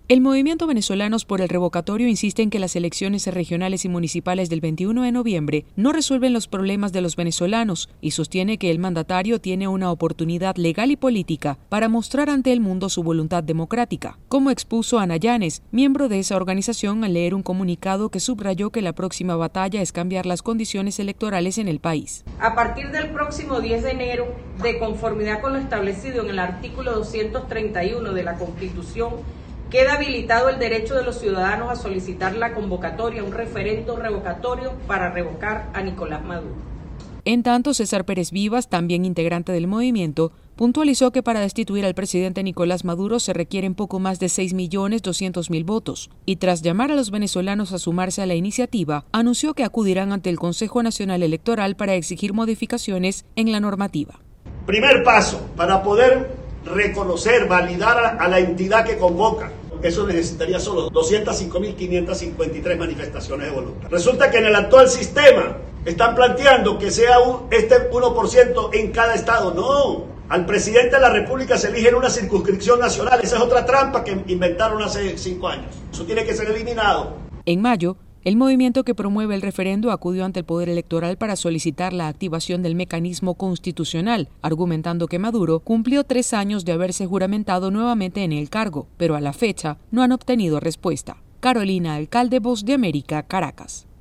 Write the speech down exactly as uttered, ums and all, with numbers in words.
El movimiento Venezolanos por el Revocatorio insiste en que las elecciones regionales y municipales del veintiuno de noviembre no resuelven los problemas de los venezolanos y sostiene que el mandatario tiene una oportunidad legal y política para mostrar ante el mundo su voluntad democrática, como expuso Ana Llanes, miembro de esa organización, al leer un comunicado que subrayó que la próxima batalla es cambiar las condiciones electorales en el país. A partir del próximo diez de enero, de conformidad con lo establecido en el artículo doscientos treinta y uno de la Constitución, queda habilitado el derecho de los ciudadanos a solicitar la convocatoria a un referendo revocatorio para revocar a Nicolás Maduro. En tanto, César Pérez Vivas, también integrante del movimiento, puntualizó que para destituir al presidente Nicolás Maduro se requieren poco más de seis millones doscientos mil votos, y tras llamar a los venezolanos a sumarse a la iniciativa, anunció que acudirán ante el Consejo Nacional Electoral para exigir modificaciones en la normativa. Primer paso, para poder reconocer, validar a, a la entidad que convoca. Eso necesitaría solo doscientas cinco mil quinientas cincuenta y tres manifestaciones de voluntad. Resulta que en el actual sistema están planteando que sea un, este uno por ciento en cada estado. No, al presidente de la República se elige en una circunscripción nacional. Esa es otra trampa que inventaron hace cinco años. Eso tiene que ser eliminado. En mayo, el movimiento que promueve el referendo acudió ante el Poder Electoral para solicitar la activación del mecanismo constitucional, argumentando que Maduro cumplió tres años de haberse juramentado nuevamente en el cargo, pero a la fecha no han obtenido respuesta. Carolina Alcalde, Voz de América, Caracas.